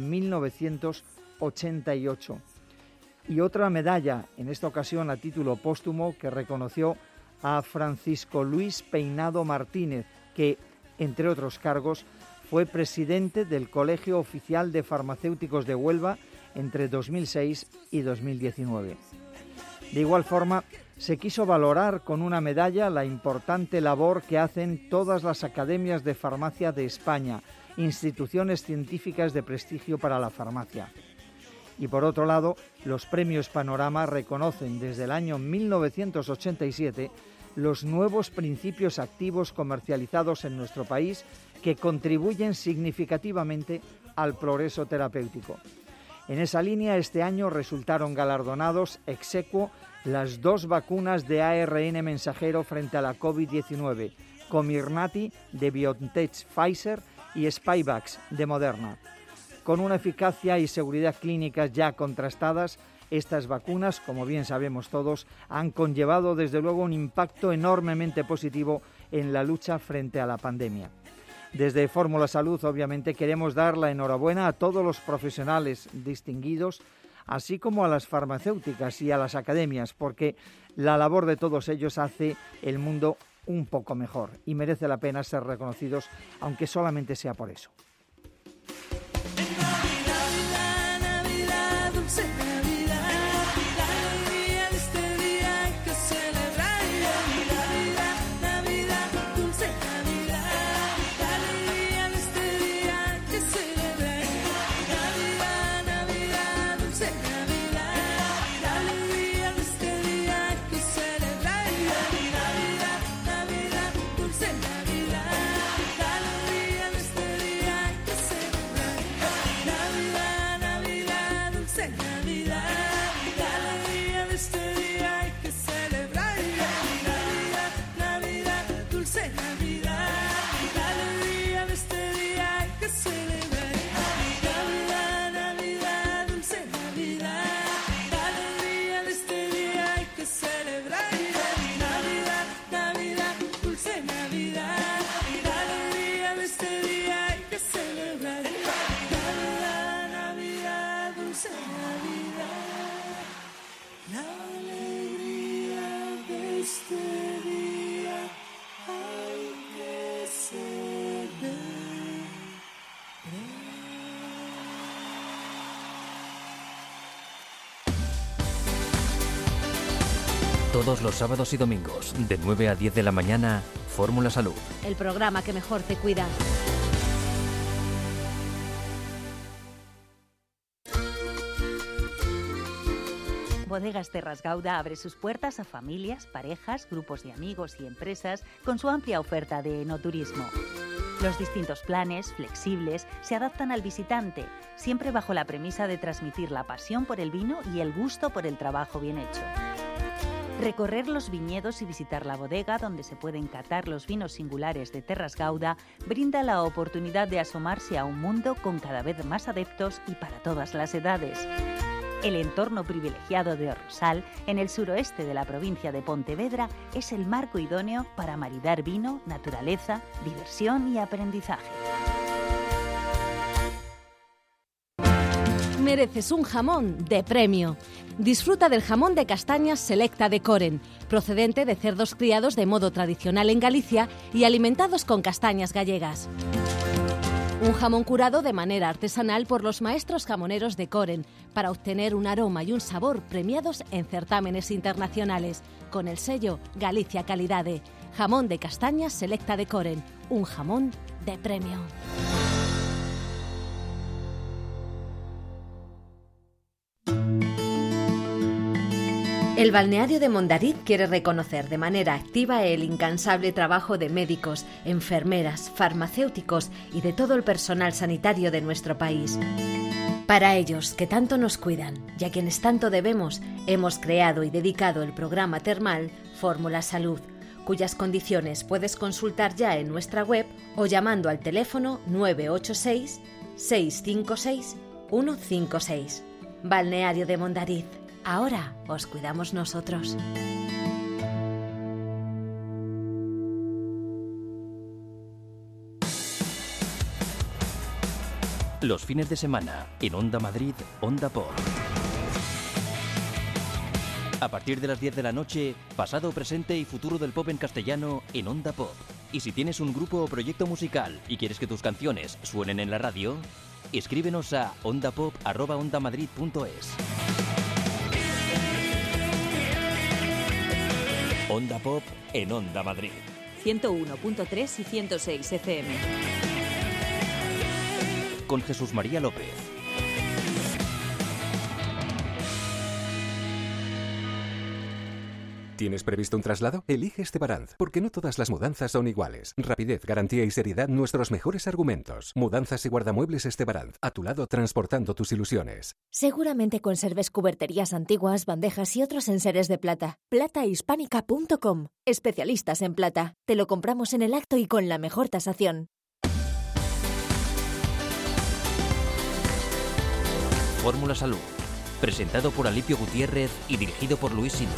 1988. Y otra medalla, en esta ocasión a título póstumo, que reconoció a Francisco Luis Peinado Martínez, que, entre otros cargos, fue presidente del Colegio Oficial de Farmacéuticos de Huelva entre 2006 y 2019. De igual forma, se quiso valorar con una medalla la importante labor que hacen todas las academias de farmacia de España, instituciones científicas de prestigio para la farmacia. Y por otro lado, los premios Panorama reconocen desde el año 1987 los nuevos principios activos comercializados en nuestro país que contribuyen significativamente al progreso terapéutico. En esa línea, este año resultaron galardonados ex aequo las 2 vacunas de ARN mensajero frente a la COVID-19, Comirnaty de BioNTech Pfizer y Spikevax de Moderna. Con una eficacia y seguridad clínicas ya contrastadas, estas vacunas, como bien sabemos todos, han conllevado desde luego un impacto enormemente positivo en la lucha frente a la pandemia. Desde Fórmula Salud, obviamente, queremos dar la enhorabuena a todos los profesionales distinguidos, así como a las farmacéuticas y a las academias, porque la labor de todos ellos hace el mundo un poco mejor y merece la pena ser reconocidos, aunque solamente sea por eso. Todos los sábados y domingos, de 9 a 10 de la mañana, Fórmula Salud. El programa que mejor te cuida. Bodegas Terras Gauda abre sus puertas a familias, parejas, grupos de amigos y empresas con su amplia oferta de enoturismo. Los distintos planes, flexibles, se adaptan al visitante, siempre bajo la premisa de transmitir la pasión por el vino y el gusto por el trabajo bien hecho. Recorrer los viñedos y visitar la bodega donde se pueden catar los vinos singulares de Terras Gauda brinda la oportunidad de asomarse a un mundo con cada vez más adeptos y para todas las edades. El entorno privilegiado de Rosal, en el suroeste de la provincia de Pontevedra, es el marco idóneo para maridar vino, naturaleza, diversión y aprendizaje. Mereces un jamón de premio. Disfruta del jamón de castañas Selecta de Coren, procedente de cerdos criados de modo tradicional en Galicia y alimentados con castañas gallegas. Un jamón curado de manera artesanal por los maestros jamoneros de Coren para obtener un aroma y un sabor premiados en certámenes internacionales, con el sello Galicia Calidade. Jamón de castañas Selecta de Coren, un jamón de premio. El balneario de Mondariz quiere reconocer de manera activa el incansable trabajo de médicos, enfermeras, farmacéuticos y de todo el personal sanitario de nuestro país. Para ellos, que tanto nos cuidan y a quienes tanto debemos, hemos creado y dedicado el programa termal Fórmula Salud, cuyas condiciones puedes consultar ya en nuestra web o llamando al teléfono 986 656 156. Balneario de Mondariz. Ahora os cuidamos nosotros. Los fines de semana, en Onda Madrid, Onda Pop. A partir de las 10 de la noche, pasado, presente y futuro del pop en castellano en Onda Pop. Y si tienes un grupo o proyecto musical y quieres que tus canciones suenen en la radio, escríbenos a ondapop@ondamadrid.es. Onda Pop en Onda Madrid. 101.3 y 106 FM. Con Jesús María López. ¿Tienes previsto un traslado? Elige Estebaranz, porque no todas las mudanzas son iguales. Rapidez, garantía y seriedad, nuestros mejores argumentos. Mudanzas y guardamuebles Estebaranz, a tu lado transportando tus ilusiones. Seguramente conserves cuberterías antiguas, bandejas y otros enseres de plata. Platahispánica.com. Especialistas en plata. Te lo compramos en el acto y con la mejor tasación. Fórmula Salud. Presentado por Alipio Gutiérrez y dirigido por Luis Sinde.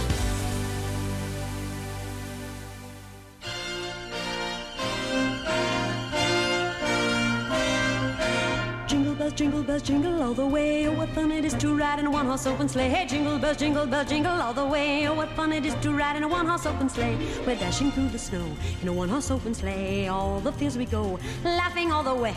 Jingle bells, jingle all the way. Oh, what fun it is to ride in a one-horse open sleigh. Hey, jingle bells, jingle all the way. Oh, what fun it is to ride in a one-horse open sleigh. We're dashing through the snow in a one-horse open sleigh. All the fields we go, laughing all the way.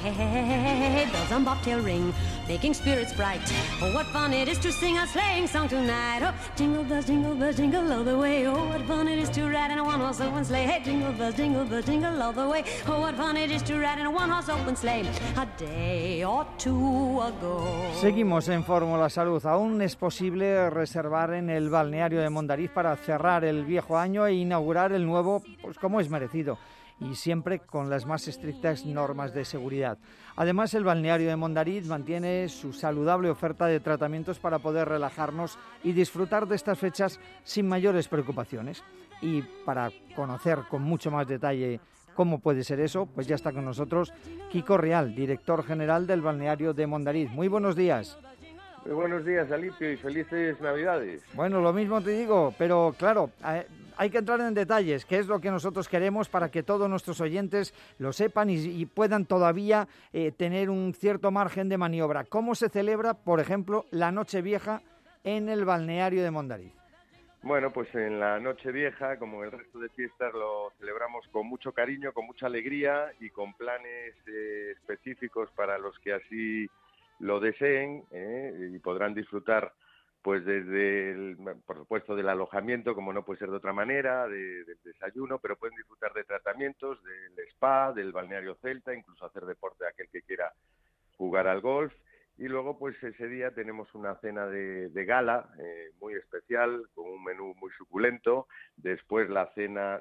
Bells on bobtail ring, making spirits bright. Oh, what fun it is to sing a sleighing song tonight. Oh, jingle bells, jingle all the way. Oh, what fun it is to ride in a one-horse open sleigh. Hey, jingle bells, jingle all the way. Oh, what fun it is to ride in a one-horse open sleigh. A day or two. Seguimos en Fórmula Salud. Aún es posible reservar en el balneario de Mondariz para cerrar el viejo año e inaugurar el nuevo, pues como es merecido, y siempre con las más estrictas normas de seguridad. Además, el balneario de Mondariz mantiene su saludable oferta de tratamientos para poder relajarnos y disfrutar de estas fechas sin mayores preocupaciones. Y para conocer con mucho más detalle ¿cómo puede ser eso? Pues ya está con nosotros Kiko Real, director general del balneario de Mondariz. Muy buenos días. Muy buenos días, Alipio, y felices Navidades. Bueno, lo mismo te digo, pero claro, hay que entrar en detalles, que es lo que nosotros queremos para que todos nuestros oyentes lo sepan y puedan todavía tener un cierto margen de maniobra. ¿Cómo se celebra, por ejemplo, la Nochevieja en el balneario de Mondariz? Bueno, pues en la Nochevieja, como el resto de fiestas, lo celebramos con mucho cariño, con mucha alegría y con planes específicos para los que así lo deseen y podrán disfrutar, pues desde, por supuesto, del alojamiento, como no puede ser de otra manera, del desayuno, pero pueden disfrutar de tratamientos, del spa, del balneario celta, incluso hacer deporte aquel que quiera jugar al golf. Y luego, pues ese día tenemos una cena de gala muy especial, con un menú muy suculento. Después de la cena,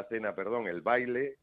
el baile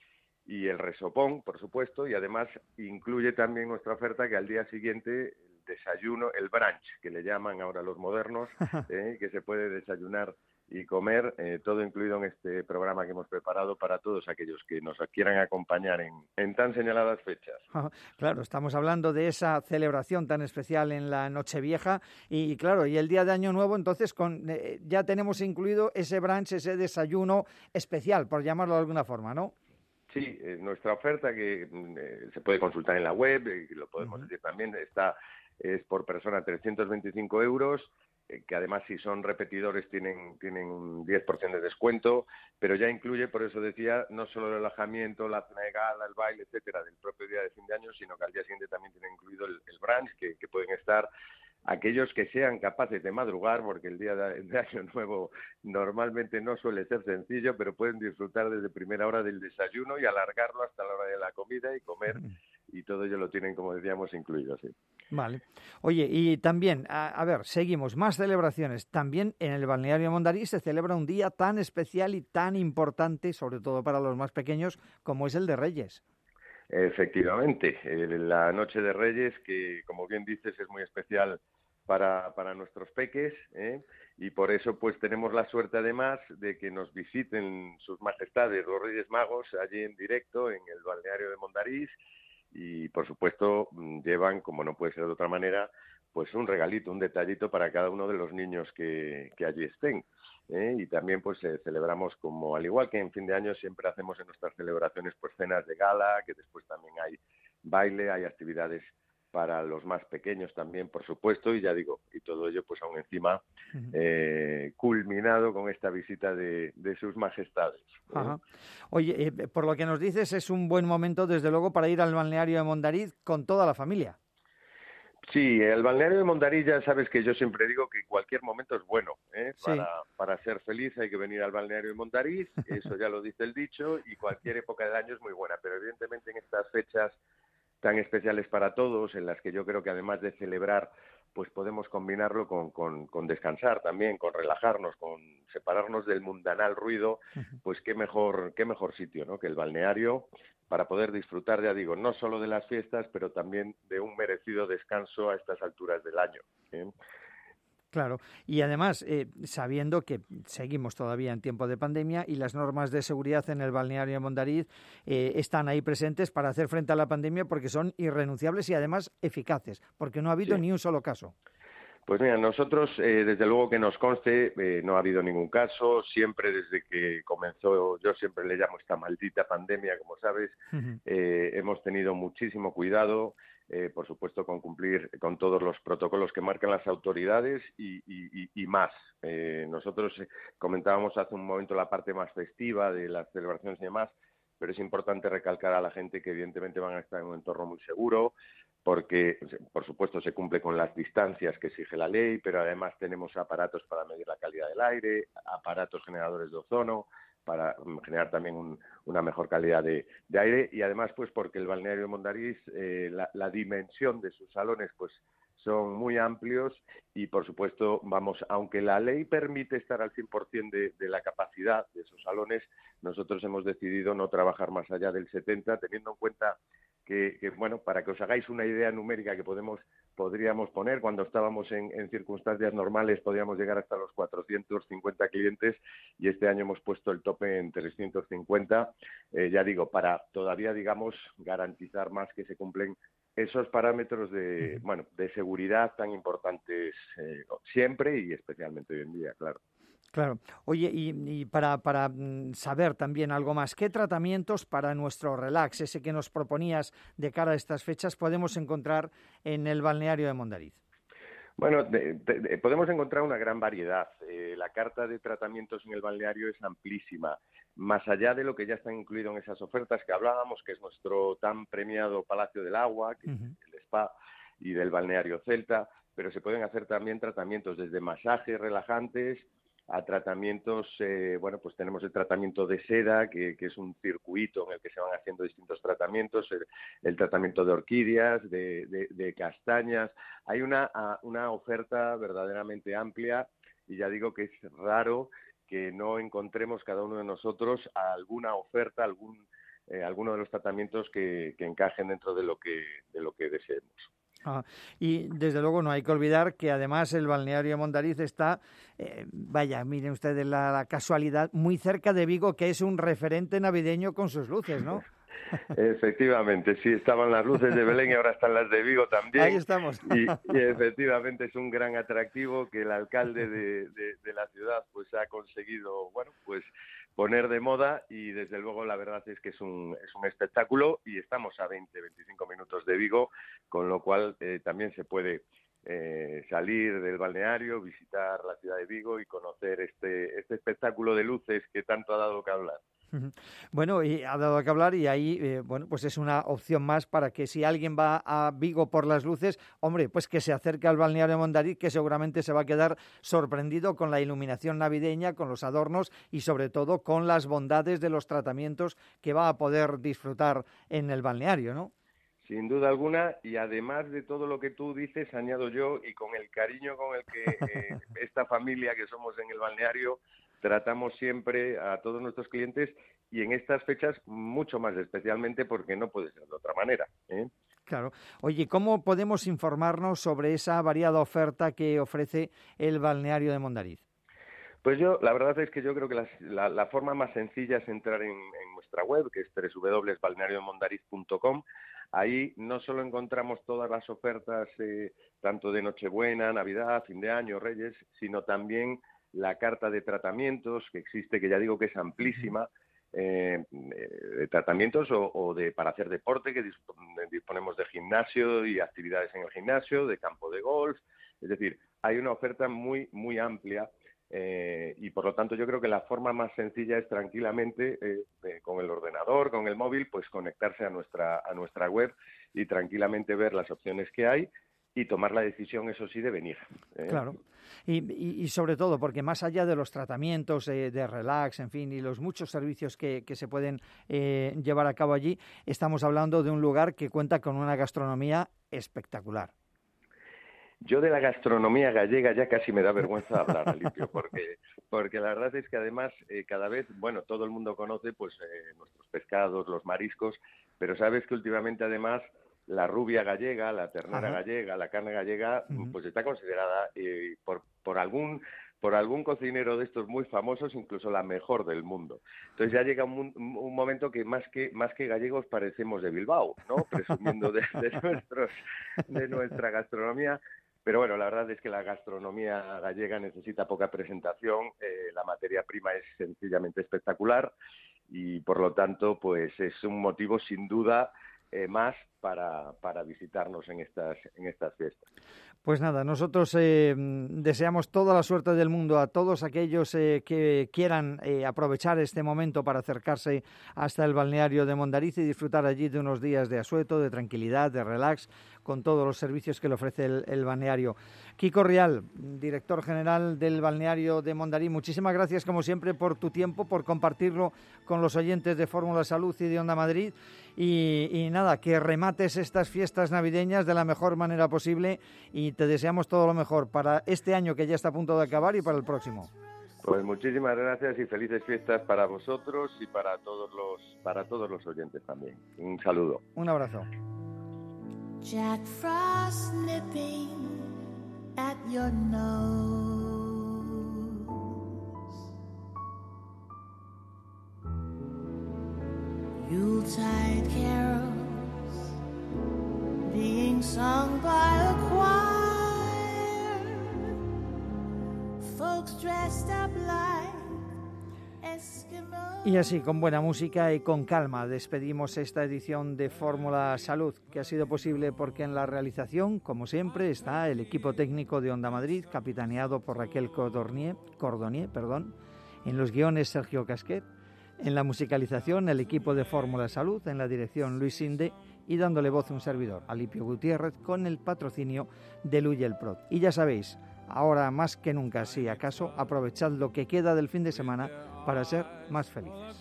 y el resopón, por supuesto. Y además incluye también nuestra oferta que al día siguiente el desayuno, el brunch, que le llaman ahora los modernos, que se puede desayunar y comer, todo incluido en este programa que hemos preparado para todos aquellos que nos quieran acompañar en tan señaladas fechas. Claro, estamos hablando de esa celebración tan especial en la Nochevieja y claro, y el día de Año Nuevo, entonces ya tenemos incluido ese brunch, ese desayuno especial, por llamarlo de alguna forma, ¿no? Sí, nuestra oferta que se puede consultar en la web, lo podemos decir también, es por persona 325 euros, que además si son repetidores tienen un 10% de descuento, pero ya incluye, por eso decía, no solo el alojamiento, la cena de gala, el baile, etcétera, del propio día de fin de año, sino que al día siguiente también tiene incluido el brunch, que pueden estar aquellos que sean capaces de madrugar, porque el día de Año Nuevo normalmente no suele ser sencillo, pero pueden disfrutar desde primera hora del desayuno y alargarlo hasta la hora de la comida y comer y todo ello lo tienen, como decíamos, incluido, sí. Vale. Oye, y también, a ver, seguimos, más celebraciones. También en el balneario de Mondariz se celebra un día tan especial y tan importante, sobre todo para los más pequeños, como es el de Reyes. Efectivamente, la Noche de Reyes, que como bien dices es muy especial para nuestros peques, y por eso pues tenemos la suerte además de que nos visiten sus majestades los Reyes Magos allí en directo en el balneario de Mondariz. Y, por supuesto, llevan, como no puede ser de otra manera, pues un regalito, un detallito para cada uno de los niños que allí estén. Y también, pues, celebramos como, al igual que en fin de año, siempre hacemos en nuestras celebraciones, pues, cenas de gala, que después también hay baile, hay actividades para los más pequeños también, por supuesto, y ya digo, y todo ello, pues, aún encima, culminado con esta visita de sus majestades. Ajá. Oye, por lo que nos dices, es un buen momento, desde luego, para ir al balneario de Mondariz con toda la familia. Sí, el balneario de Mondariz, ya sabes que yo siempre digo que cualquier momento es bueno, Sí. Para ser feliz hay que venir al balneario de Mondariz, eso ya lo dice el dicho, y cualquier época del año es muy buena, pero evidentemente en estas fechas tan especiales para todos, en las que yo creo que además de celebrar, pues podemos combinarlo con descansar también, con relajarnos, con separarnos del mundanal ruido, pues qué mejor sitio, ¿no?, que el balneario, para poder disfrutar, ya digo, no solo de las fiestas, pero también de un merecido descanso a estas alturas del año. Claro, y además, sabiendo que seguimos todavía en tiempo de pandemia y las normas de seguridad en el balneario de Mondariz están ahí presentes para hacer frente a la pandemia porque son irrenunciables y además eficaces, porque no ha habido ni un solo caso. Pues mira, nosotros, desde luego que nos conste, no ha habido ningún caso. Siempre desde que comenzó, yo siempre le llamo esta maldita pandemia, como sabes, hemos tenido muchísimo cuidado, por supuesto, con cumplir con todos los protocolos que marcan las autoridades y más. Nosotros comentábamos hace un momento la parte más festiva de las celebraciones y demás, pero es importante recalcar a la gente que evidentemente van a estar en un entorno muy seguro, porque, por supuesto, se cumple con las distancias que exige la ley, pero además tenemos aparatos para medir la calidad del aire, aparatos generadores de ozono, para generar también una mejor calidad de aire, y además, pues, porque el balneario de Mondariz, la dimensión de sus salones, pues, son muy amplios y, por supuesto, aunque la ley permite estar al 100% de la capacidad de esos salones, nosotros hemos decidido no trabajar más allá del 70%, teniendo en cuenta que, bueno, para que os hagáis una idea numérica que podríamos poner, cuando estábamos en circunstancias normales podríamos llegar hasta los 450 clientes y este año hemos puesto el tope en 350, ya digo, para todavía, digamos, garantizar más que se cumplen esos parámetros de seguridad tan importantes siempre y especialmente hoy en día, claro. Claro. Oye, y para saber también algo más, ¿qué tratamientos para nuestro relax, ese que nos proponías de cara a estas fechas, podemos encontrar en el balneario de Mondariz? Bueno, podemos encontrar una gran variedad. La carta de tratamientos en el balneario es amplísima. Más allá de lo que ya está incluido en esas ofertas que hablábamos, que es nuestro tan premiado Palacio del Agua, que es el spa, y del balneario Celta, pero se pueden hacer también tratamientos desde masajes relajantes a tratamientos, pues tenemos el tratamiento de seda, que es un circuito en el que se van haciendo distintos tratamientos, el tratamiento de orquídeas, de castañas. Hay una oferta verdaderamente amplia y ya digo que es raro que no encontremos cada uno de nosotros alguna oferta, alguno de los tratamientos que encajen dentro de lo que deseemos. Y desde luego no hay que olvidar que además el balneario de Mondariz está, miren ustedes la casualidad, muy cerca de Vigo, que es un referente navideño con sus luces, ¿no? Efectivamente, sí, estaban las luces de Belén y ahora están las de Vigo también. Ahí estamos. Y efectivamente es un gran atractivo que el alcalde de la ciudad pues ha conseguido, pues poner de moda y desde luego la verdad es que es un espectáculo y estamos a 20-25 minutos de Vigo, con lo cual también se puede salir del balneario, visitar la ciudad de Vigo y conocer este espectáculo de luces que tanto ha dado que hablar. Bueno, y ha dado que hablar y ahí, pues es una opción más para que si alguien va a Vigo por las luces, hombre, pues que se acerque al balneario de Mondariz, que seguramente se va a quedar sorprendido con la iluminación navideña, con los adornos y sobre todo con las bondades de los tratamientos que va a poder disfrutar en el balneario, ¿no? Sin duda alguna, y además de todo lo que tú dices, añado yo, y con el cariño con el que esta familia que somos en el balneario tratamos siempre a todos nuestros clientes, y en estas fechas mucho más especialmente porque no puede ser de otra manera, ¿eh? Claro. Oye, ¿cómo podemos informarnos sobre esa variada oferta que ofrece el balneario de Mondariz? Pues la verdad es que yo creo que la forma más sencilla es entrar en nuestra web, que es www.balneariomondariz.com. Ahí no solo encontramos todas las ofertas, tanto de Nochebuena, Navidad, fin de año, Reyes, sino también la carta de tratamientos que existe, que ya digo que es amplísima, de tratamientos o para hacer deporte, que disponemos de gimnasio y actividades en el gimnasio, de campo de golf. Es decir, hay una oferta muy, muy amplia. Y por lo tanto yo creo que la forma más sencilla es tranquilamente con el ordenador, con el móvil, pues conectarse a nuestra web y tranquilamente ver las opciones que hay y tomar la decisión, eso sí, de venir. Claro, y sobre todo porque más allá de los tratamientos de relax, en fin, y los muchos servicios que se pueden llevar a cabo allí, estamos hablando de un lugar que cuenta con una gastronomía espectacular. Yo de la gastronomía gallega ya casi me da vergüenza hablar, Alipio, porque la verdad es que además cada vez, bueno, todo el mundo conoce pues nuestros pescados, los mariscos, pero sabes que últimamente además la rubia gallega, la ternera gallega, la carne gallega, pues está considerada por algún cocinero de estos muy famosos, incluso la mejor del mundo. Entonces ya llega un momento que más que gallegos parecemos de Bilbao, ¿no? Presumiendo de nuestra gastronomía. Pero bueno, la verdad es que la gastronomía gallega necesita poca presentación, la materia prima es sencillamente espectacular y por lo tanto pues es un motivo sin duda más para visitarnos en estas fiestas. Pues nada, nosotros deseamos toda la suerte del mundo a todos aquellos que quieran aprovechar este momento para acercarse hasta el balneario de Mondariz y disfrutar allí de unos días de asueto, de tranquilidad, de relax, con todos los servicios que le ofrece el balneario. Kiko Rial, director general del balneario de Mondariz, muchísimas gracias como siempre por tu tiempo, por compartirlo con los oyentes de Fórmula Salud y de Onda Madrid y nada, que remates estas fiestas navideñas de la mejor manera posible y te deseamos todo lo mejor para este año que ya está a punto de acabar y para el próximo. Pues muchísimas gracias y felices fiestas para vosotros y para todos los oyentes también. Un saludo. Un abrazo. Jack Frost nipping at your nose. Yuletide carols being sung by a choir. Folks dressed up like Eskimos. Y así, con buena música y con calma, despedimos esta edición de Fórmula Salud, que ha sido posible porque en la realización, como siempre, está el equipo técnico de Onda Madrid, capitaneado por Raquel Cordonier, en los guiones Sergio Casquet, en la musicalización el equipo de Fórmula Salud, en la dirección Luis Sinde y dándole voz a un servidor, Alipio Gutiérrez, con el patrocinio de Luyel Prod. Y ya sabéis, ahora más que nunca, si acaso, aprovechad lo que queda del fin de semana para ser más felices.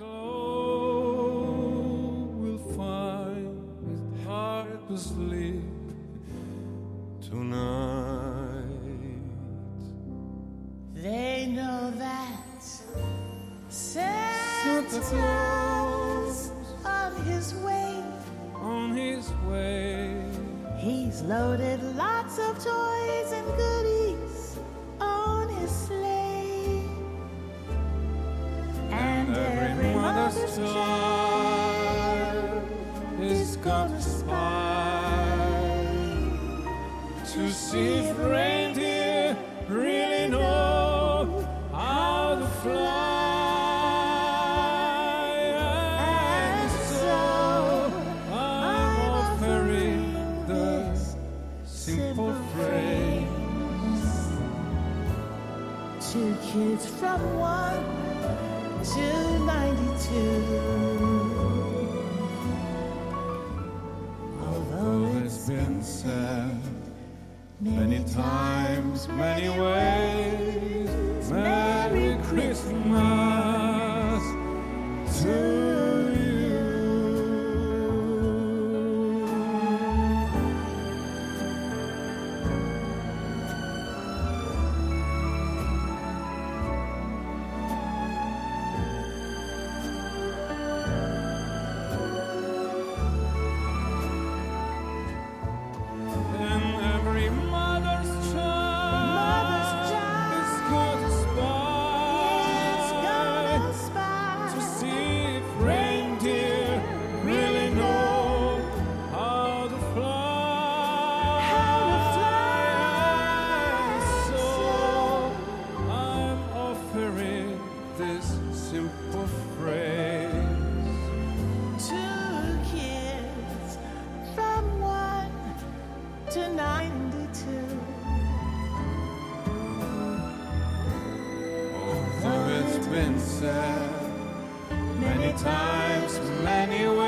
They know that Santa Claus on his way. He's loaded lots of toys and goodies on his sleigh. And every mother's child is gonna spy to see if reindeer really know how to fly. And so I'm offering this simple phrase to kids from 1 to 92. Although it's been said many times, many ways, Merry Christmas to you. been said many times, many ways.